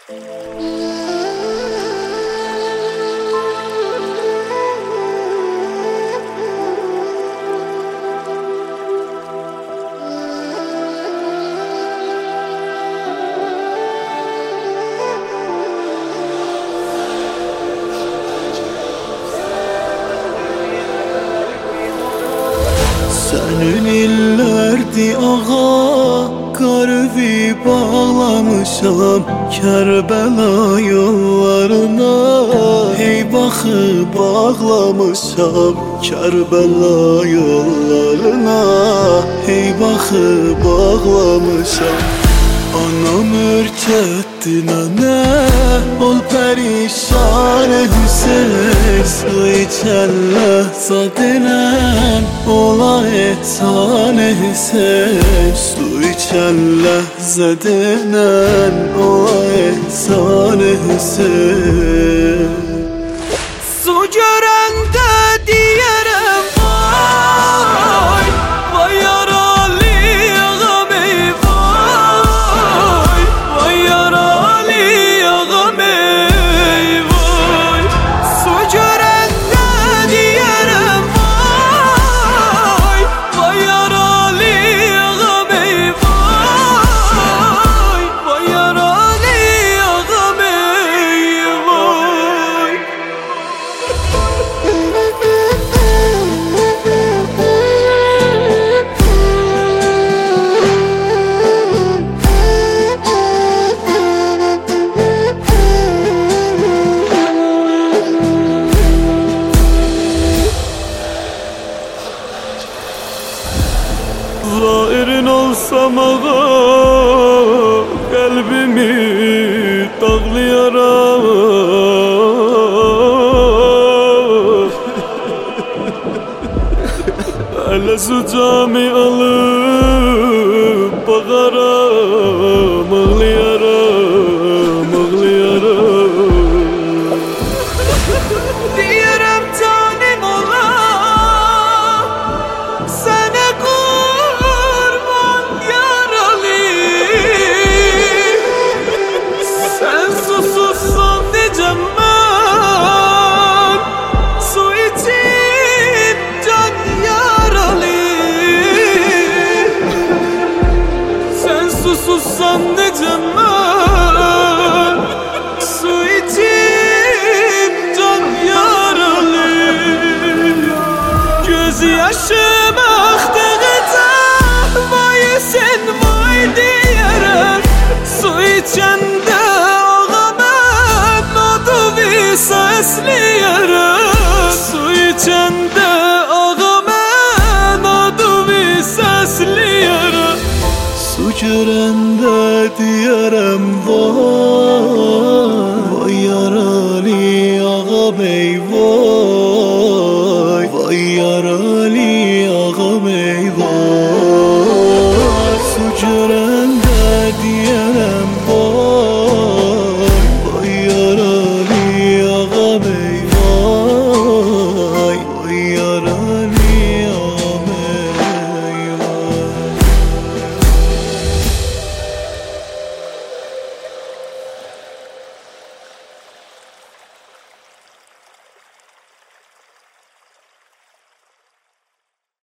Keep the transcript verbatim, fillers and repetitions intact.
Senin illerdi ağa, kalbi bağlamışam Kerbela yollarına. Hey bakı bağlamışam Kerbela yollarına. Hey bakı bağlamışam. Anam ürkettin anne, ol perişan Hüseyin. Su içerle zadinen, ola ehsan Hüseyin. Su içerle zadinen, ola ehsan Hüseyin. Su görende diyerem vay, vay yaralı ağam ey vay, vay yaralı ağam ey vay. Su görende diyerem vay, vay yaralı ağam ey vay, vay yaralı ağam ey vay. Zairin olsam ağa, kalbimi dağlayarak. Hele sucamı alıp bağaram, ağlayaram, ağlayaram. Diyerem tanem ola, sana kurban yaralı. Sen susuzsan necem ben, su içip can yaralı. Sen susuzsan necem ben, su içip can yaralı. Göz yaşım aktıkça vay sen vay diyerek. Su içende ağamın adı visa esleyerek. Su içende ağamın adı visa esleyerek. Su görende diyerem vay,